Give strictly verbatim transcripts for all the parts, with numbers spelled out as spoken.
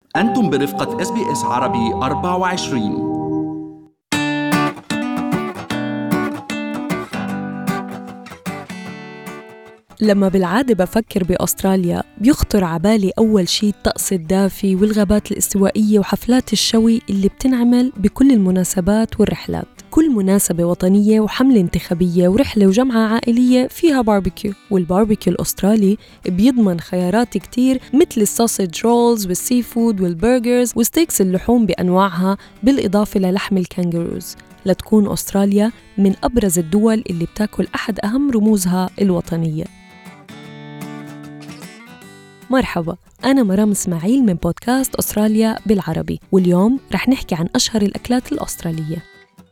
أنتم برفقة إس بي إس عربي أربعة وعشرين. لما بالعادة بفكر بأستراليا بيخطر عبالي أول شي الطقس الدافي والغابات الاستوائية وحفلات الشوي اللي بتنعمل بكل المناسبات والرحلات. كل مناسبة وطنية وحملة انتخابية ورحلة وجمعة عائلية فيها باربيكيو، والباربيكيو الأسترالي بيضمن خيارات كتير مثل السوسيج رولز والسي فود والبرجرز وستيكس اللحوم بأنواعها، بالإضافة للحم الكانجروز، لتكون أستراليا من أبرز الدول اللي بتاكل أحد أهم رموزها الوطنية. مرحبا، أنا مرام إسماعيل من بودكاست أستراليا بالعربي، واليوم رح نحكي عن أشهر الأكلات الأسترالية.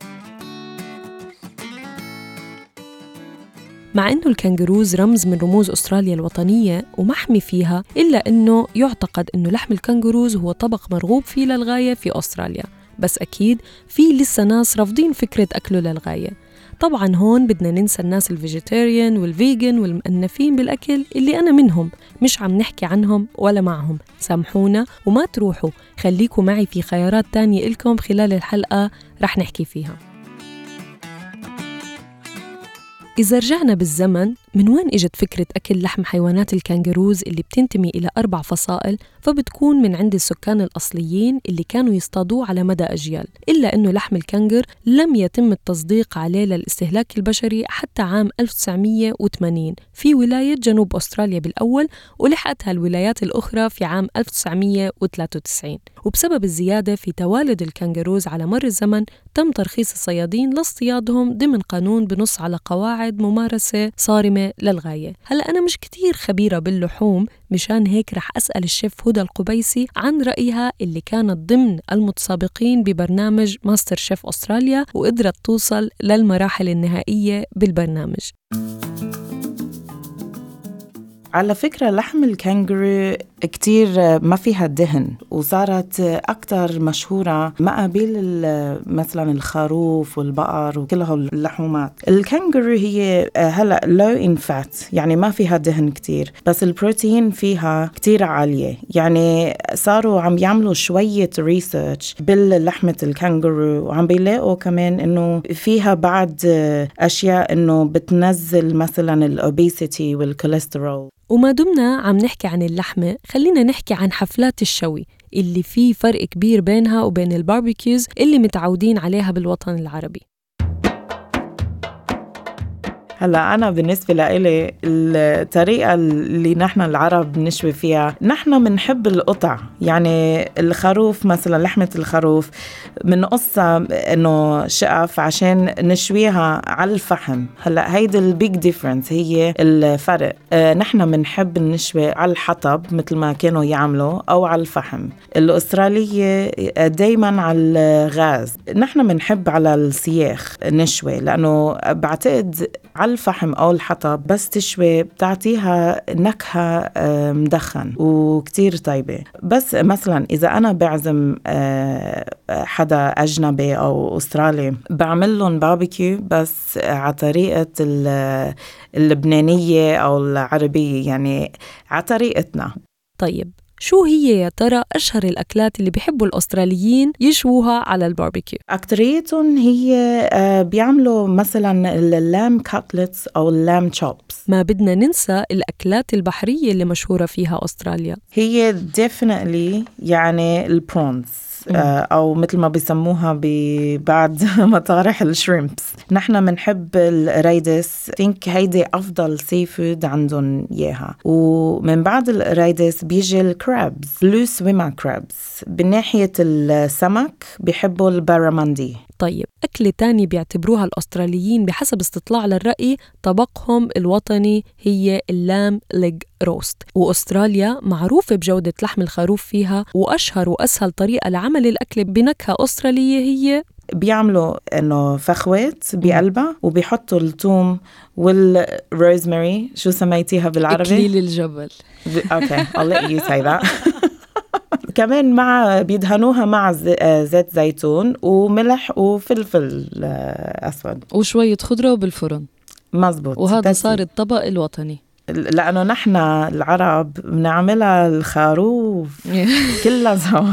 مع أنه الكانجروز رمز من رموز أستراليا الوطنية ومحمي فيها، إلا أنه يعتقد أنه لحم الكانجروز هو طبق مرغوب فيه للغاية في أستراليا، بس أكيد في لسه ناس رافضين فكرة أكله للغاية. طبعاً هون بدنا ننسى الناس الفيجيتيريان والفيجن والمأنفين بالأكل اللي أنا منهم، مش عم نحكي عنهم ولا معهم، سامحونا وما تروحوا، خليكوا معي في خيارات تانية إلكم خلال الحلقة رح نحكي فيها. إذا رجعنا بالزمن، من وين إجت فكرة أكل لحم حيوانات الكانجروز اللي بتنتمي إلى أربع فصائل؟ فبتكون من عند السكان الأصليين اللي كانوا يصطادوه على مدى أجيال، إلا أنه لحم الكانجر لم يتم التصديق عليه للاستهلاك البشري حتى عام ألف وتسعمية وثمانين في ولاية جنوب أستراليا بالأول، ولحقتها الولايات الأخرى في عام ألف وتسعمية وثلاثة وتسعين. وبسبب الزيادة في توالد الكانجروز على مر الزمن تم ترخيص الصيادين لاصطيادهم ضمن قانون بنص على قواعد ممارسة صارمة للغاية. هلأ أنا مش كتير خبيرة باللحوم، مشان هيك رح أسأل الشيف هدى القبيسي عن رأيها اللي كانت ضمن المتسابقين ببرنامج ماستر شيف أستراليا وقدرت توصل للمراحل النهائية بالبرنامج. على فكرة لحم الكانجرو كتير ما فيها دهن، وصارت أكتر مشهورة ما قبل مثلا الخروف والبقر وكل هاللحومات. الكانجرو هي هلأ low in fat، يعني ما فيها دهن كتير، بس البروتين فيها كتير عالية. يعني صاروا عم يعملوا شوية ريسيرش باللحمة الكانجرو، وعم بيلاقوا كمان إنه فيها بعد أشياء إنه بتنزل مثلا الأوبيسيتي والكوليسترول. وما دمنا عم نحكي عن اللحمة، خلينا نحكي عن حفلات الشوي اللي فيه فرق كبير بينها وبين الباربيكيوز اللي متعودين عليها بالوطن العربي. هلا أنا بالنسبة لإلي الطريقة اللي نحن العرب نشوي فيها، نحن منحب القطع. يعني الخروف مثلا، لحمة الخروف منقصها إنه شقف عشان نشويها على الفحم. هلا هيدا البيج ديفرنس، هي الفرق. اه نحن منحب نشوي على الحطب مثل ما كانوا يعملوا أو على الفحم. الأسترالية دايما على الغاز، نحن منحب على السياخ نشوي، لأنه بعتقد على الفحم أو الحطب بس تشوي بتعطيها نكهة مدخن وكتير طيبة. بس مثلا إذا أنا بعزم حدا أجنبي أو أسترالي، بعمل لهم باربيكيو بس على طريقة اللبنانية أو العربية، يعني على طريقتنا. طيب شو هي يا ترى أشهر الأكلات اللي بيحبوا الأستراليين يشووها على الباربيكيو؟ أكتريتهم هي بيعملوا مثلا اللام كاتلتس أو اللام تشوبس. ما بدنا ننسى الأكلات البحرية اللي مشهورة فيها أستراليا، هي definitely يعني البرونز، أو مثل ما بيسموها ببعض مطارح الشريمبس. نحن منحب الريدس، think هيدي أفضل سي فود عندهم إياها. ومن بعد الريدس بيجي الكرابز، بلو سويما كرابز. بالناحية السمك بيحبوا الباراماندي. طيب أكلة تاني بيعتبروها الأستراليين بحسب استطلاع للرأي طبقهم الوطني هي اللام ليج روست، وأستراليا معروفة بجودة لحم الخروف فيها، وأشهر وأسهل طريقة لعمل الأكل بنكهة أسترالية هي بيعملوا إنه فخوات بقلبها وبيحطوا الثوم والروزماري. شو سميتيها بالعربي؟ إكليل الجبل. Okay, I'll let you say that. كمان مع بيدهنوها مع زيت زيتون وملح وفلفل أسود وشوية خضرة وبالفرن. مزبوط. وهذا صار الطبق الوطني. لأنه نحن العرب بنعملها الخروف كلها سوا.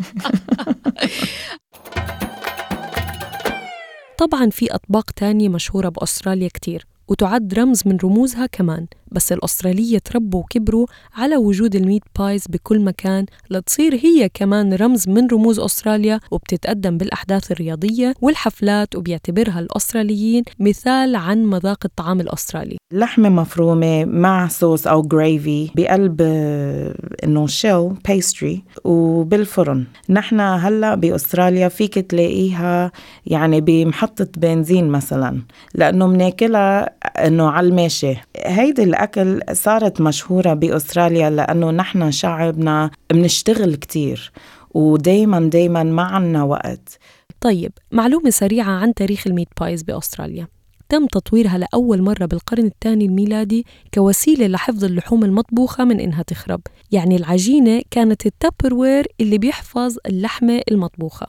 طبعاً في أطباق تانية مشهورة بأستراليا كتير وتعد رمز من رموزها كمان، بس الأسترالية تربوا وكبروا على وجود الميت بايز بكل مكان لتصير هي كمان رمز من رموز أستراليا، وبتتقدم بالأحداث الرياضية والحفلات، وبيعتبرها الأستراليين مثال عن مذاق الطعام الأسترالي. لحمة مفرومة مع صوص أو جريفي بقلب إنه شيل بيستري وبالفرن. نحن هلأ بأستراليا فيك تلاقيها يعني بمحطة بنزين مثلا، لأنه مناكلها إنه على الماشي. هيدي الأكل صارت مشهورة بأستراليا لأنه نحن شعبنا منشتغل كتير ودايما دايما ما عنا وقت. طيب، معلومة سريعة عن تاريخ الميت بايز بأستراليا. تم تطويرها لأول مرة بالقرن الثاني الميلادي كوسيلة لحفظ اللحوم المطبوخة من إنها تخرب، يعني العجينة كانت التابروير اللي بيحفظ اللحمة المطبوخة.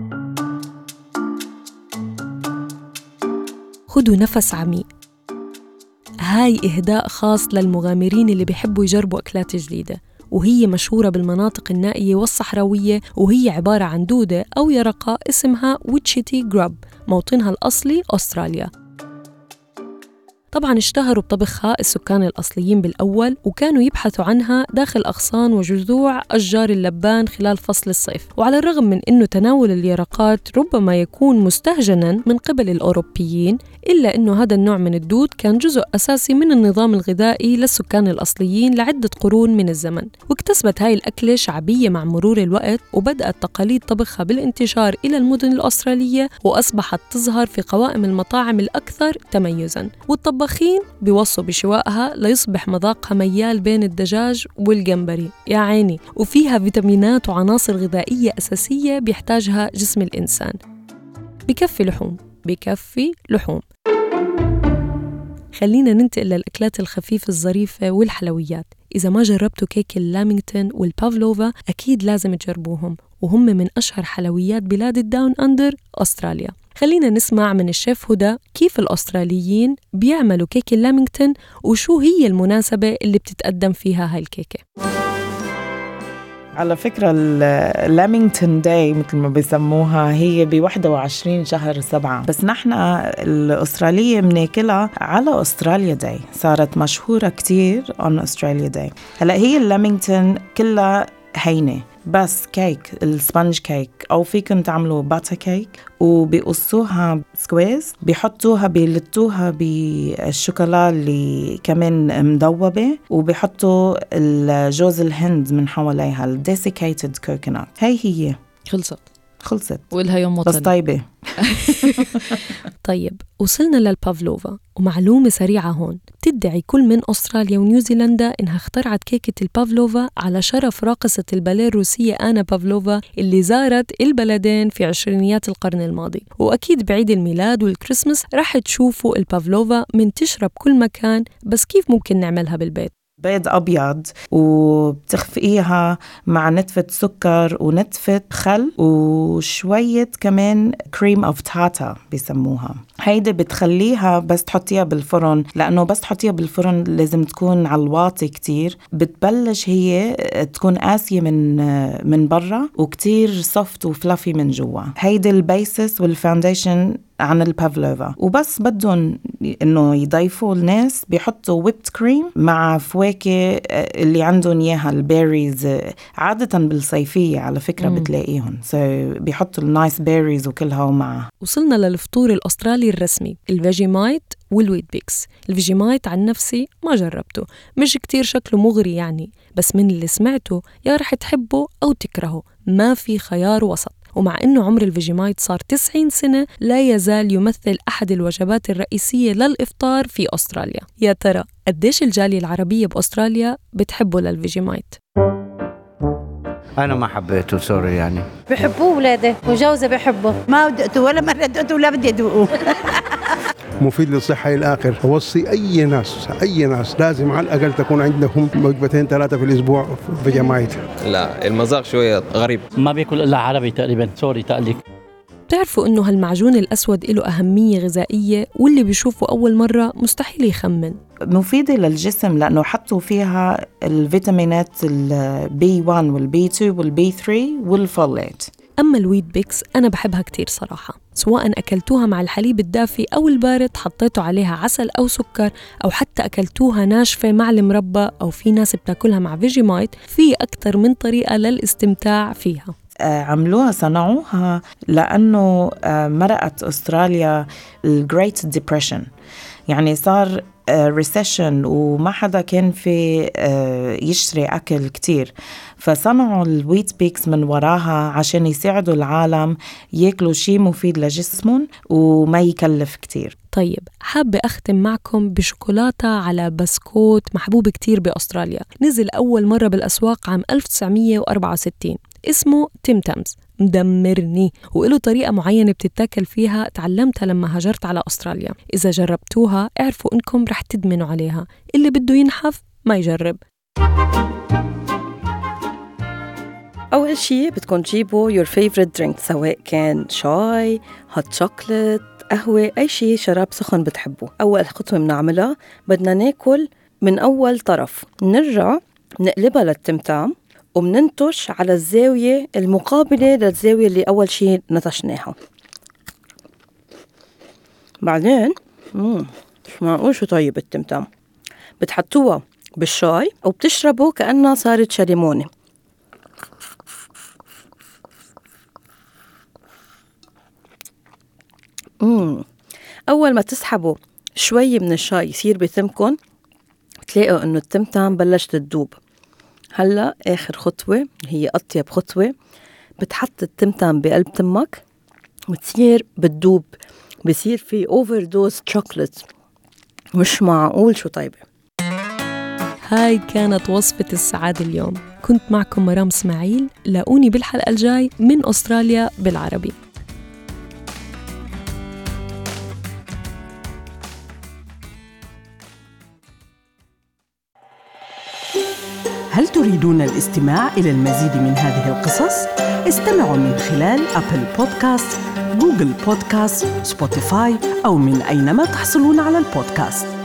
خدوا نفس عميق، هاي إهداء خاص للمغامرين اللي بيحبوا يجربوا أكلات جديدة، وهي مشهورة بالمناطق النائية والصحراوية، وهي عبارة عن دودة أو يرقة اسمها ويتشيتي جراب، موطنها الأصلي أستراليا. طبعاً اشتهروا بطبخها السكان الأصليين بالأول، وكانوا يبحثوا عنها داخل أغصان وجذوع أشجار اللبان خلال فصل الصيف. وعلى الرغم من أنه تناول اليرقات ربما يكون مستهجناً من قبل الأوروبيين، إلا أنه هذا النوع من الدود كان جزء أساسي من النظام الغذائي للسكان الأصليين لعدة قرون من الزمن. واكتسبت هاي الأكلة شعبية مع مرور الوقت، وبدأت تقاليد طبخها بالانتشار إلى المدن الأسترالية، وأصبحت تظهر في قوائم المطاعم الأكثر تميزاً. والطباخين بيوصوا بشوائها ليصبح مذاقها ميال بين الدجاج والجمبري، يا عيني، وفيها فيتامينات وعناصر غذائية أساسية بيحتاجها جسم الإنسان. بكفي لحوم، بكفي لحوم. خلينا ننتقل للأكلات الخفيفة الظريفة والحلويات. إذا ما جربتوا كيك اللامينغتون والبافلوفا أكيد لازم تجربوهم، وهم من أشهر حلويات بلاد الداون أندر أستراليا. خلينا نسمع من الشيف هدى كيف الأستراليين بيعملوا كيك اللامينغتون وشو هي المناسبة اللي بتتقدم فيها هاي الكيكة. على فكرة اللامينغتون داي مثل ما بيسموها هي بواحدة وعشرين شهر سبعة، بس نحن الأسترالية مناكلها على أستراليا داي، صارت مشهورة كتير on أستراليا داي. هلأ هي اللامينغتون كلها هينة، بس كيك السبنج كيك، أو فيكن تعملوا باتا كيك وبيقصوها سكويز، بيحطوها بيلتوها بالشوكولا اللي كمان مدوبة، وبيحطوا الجوز الهند من حواليها الديسيكيتد كوكونات. هاي هي خلصت خلصت والها يوم وطني بس طيبة. طيب، وصلنا للبافلوفا، ومعلومة سريعة هون. بتدعي كل من أستراليا ونيوزيلندا إنها اخترعت كيكة البافلوفا على شرف راقصة الباليه الروسية آنا بافلوفا اللي زارت البلدين في عشرينيات القرن الماضي. وأكيد بعيد الميلاد والكريسماس راح تشوفوا البافلوفا منتشرة بكل مكان، بس كيف ممكن نعملها بالبيت؟ بيض أبيض وبتخفقيها مع نتفة سكر ونتفة خل وشوية كمان كريم أوف تاتا بيسموها. هيدا بتخليها بس تحطيها بالفرن، لأنه بس تحطيها بالفرن لازم تكون على الواطي كتير. بتبلش هي تكون قاسية من من برا وكتير صفت وفلافي من جوا. هيدا البيسس والفاونديشن عن البافلوفا. وبس بدهم إنه يضيفوا الناس بيحطوا ويبت كريم مع فواكه اللي عندهم إياها البيريز، عادة بالصيفية على فكرة. مم. بتلاقيهم so بيحطوا النايس بيريز وكلها ومعها. وصلنا للفطور الأسترالي الرسمي، الفيجيمايت والويت بيكس. الفيجيمايت عن نفسي ما جربته، مش كتير شكله مغري يعني، بس من اللي سمعته يا رح تحبه أو تكرهه، ما في خيار وسط. ومع إنه عمر الفيجيمايت صار تسعين سنة، لا يزال يمثل أحد الوجبات الرئيسية للإفطار في أستراليا. يا ترى قديش الجالية العربية بأستراليا بتحبه للفيجيمايت؟ أنا ما حبيته سوري يعني. بحبوه ولادي وجوزي بحبه، ما دقته ولا مرة دقته ولا بدي أدوقه. مفيد للصحة إلى الآخر. أوصي أي ناس أي ناس لازم على الأقل تكون عندهم وجبتين ثلاثة في الأسبوع فيجيمايت. لا المذاق شوية غريب، ما بياكل إلا عربي تقريبا، سوري تقليك. بتعرفوا إنه هالمعجون الأسود له أهمية غذائية، واللي بيشوفه أول مرة مستحيل يخمن. مفيدة للجسم لأنه حطوا فيها الفيتامينات البي واحد والبي اثنين والبي ثلاثة والفوليت. أما الويت بيكس أنا بحبها كتير صراحة، سواء أكلتوها مع الحليب الدافي أو البارد، حطيتوا عليها عسل أو سكر، أو حتى أكلتوها ناشفة مع المربى، أو في ناس بتاكلها مع فيجيمايت. في أكتر من طريقة للاستمتاع فيها. عملوها صنعوها لأنه مرقت أستراليا الجريت ديبريشن، يعني صار ريسيشن وما حدا كان في يشتري أكل كتير، فصنعوا الويت بيكس من وراها عشان يساعدوا العالم يأكلوا شيء مفيد لجسمهم وما يكلف كتير. طيب حابة أختم معكم بشوكولاتة على بسكوت محبوب كتير بأستراليا، نزل أول مرة بالأسواق عام ألف وتسعمية وأربعة وستين، اسمه تيم تامز. مدمرني، وإله طريقة معينة بتتاكل فيها تعلمتها لما هاجرت على أستراليا. إذا جربتوها اعرفوا إنكم رح تدمنوا عليها، اللي بده ينحف ما يجرب. أول شيء بدكم تجيبوا your favorite drink، سواء كان شاي، هوت شوكولات، قهوة، أي شيء شراب سخن بتحبوه. أول خطوة بنعملها بدنا ناكل من أول طرف، نرجع نقلبها للتمتام ومننتش على الزاوية المقابلة للزاوية اللي أول شيء نتشناها. بعدين مم. مش معقول شو طيب التمتام، بتحطوها بالشاي أو بتشربوا كأنها صارت شليمونة. مم. أول ما تسحبوا شوي من الشاي يصير بتمكن، تلاقوا إنه التمتام بلشت تدوب. هلأ آخر خطوة هي أطيب خطوة، بتحط التمتام بقلب تمك وتصير بتدوب، بصير في أوفر دوز شوكولات. مش معقول شو طيبة. هاي كانت وصفة السعادة اليوم، كنت معكم مرام اسماعيل. لاقوني بالحلقة الجاي من أستراليا بالعربي. هل تريدون الاستماع إلى المزيد من هذه القصص؟ استمعوا من خلال أبل بودكاست، جوجل بودكاست، سبوتيفاي، أو من أينما تحصلون على البودكاست.